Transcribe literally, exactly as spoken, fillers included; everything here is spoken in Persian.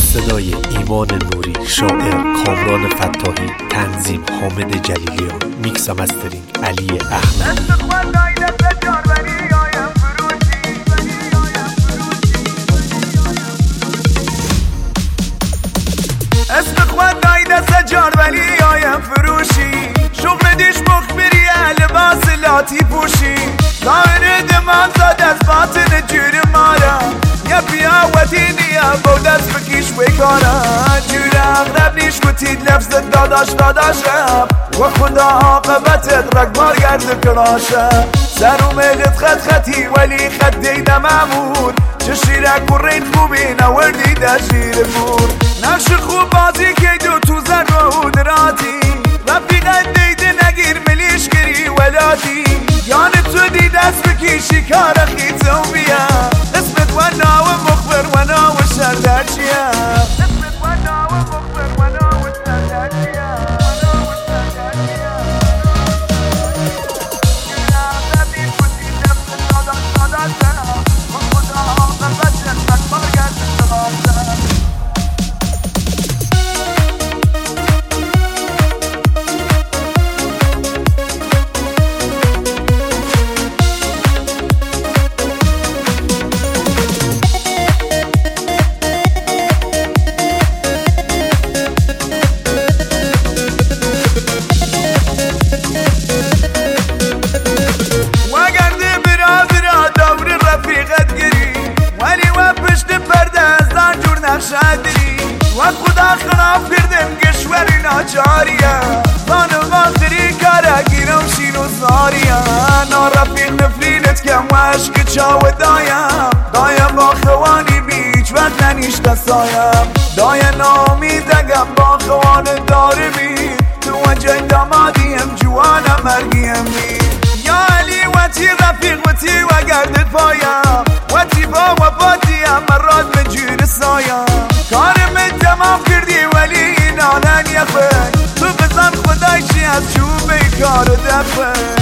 صدای ایمان نوری، شاعر کامران فتاحی، تنظیم حامد جلیلیان، میکس و مسترینگ علی احمدی. اسم خود دای دست جان ولی آیم فروشی، شغل دیش مخبری لباس لاتی پوشی، ظاهر دمان زاد از باطن جور مارا، یا پیاوتی نیا با دست بکیش بکارا، جور اغرب نیش کتید لفظ داداش داداش رب و خدا عاقبتت رگبار گرد کراشا، سر و ملت خط خطی ولی خط دیده ممون، چه شیرک و رین خوبی نوردی در شیر بور، نقش خوب بازی که دو تو زن و دراتی، رفیقت دیده نگیر ملیش گری ولاتی، یان تو دی دست بکیشی کار خیتو بیا، اسمت و ناو مخبر و ناو شردر چیا، اسمت و ناو مخبر و ناو شردر چیا، و خدا خلاف کردم گشوری ناچاریه زانو آخری کاره گیرم شین و زاریه نارفیق نفرینت کم و عشق چاو دایم دایم با خوانی بیچ وقت ننیشت سایم دایم نامیدگم با خوان داره بی تو وجه دامادیم جوانم مرگیم بی یا علی و تی رفیق و تی و گردت پایم و تی با و باتیم مراد به جور سایم کارم تمام کردی ولی نانن یخه تو بزن خدای چی از چوبه کارو دفه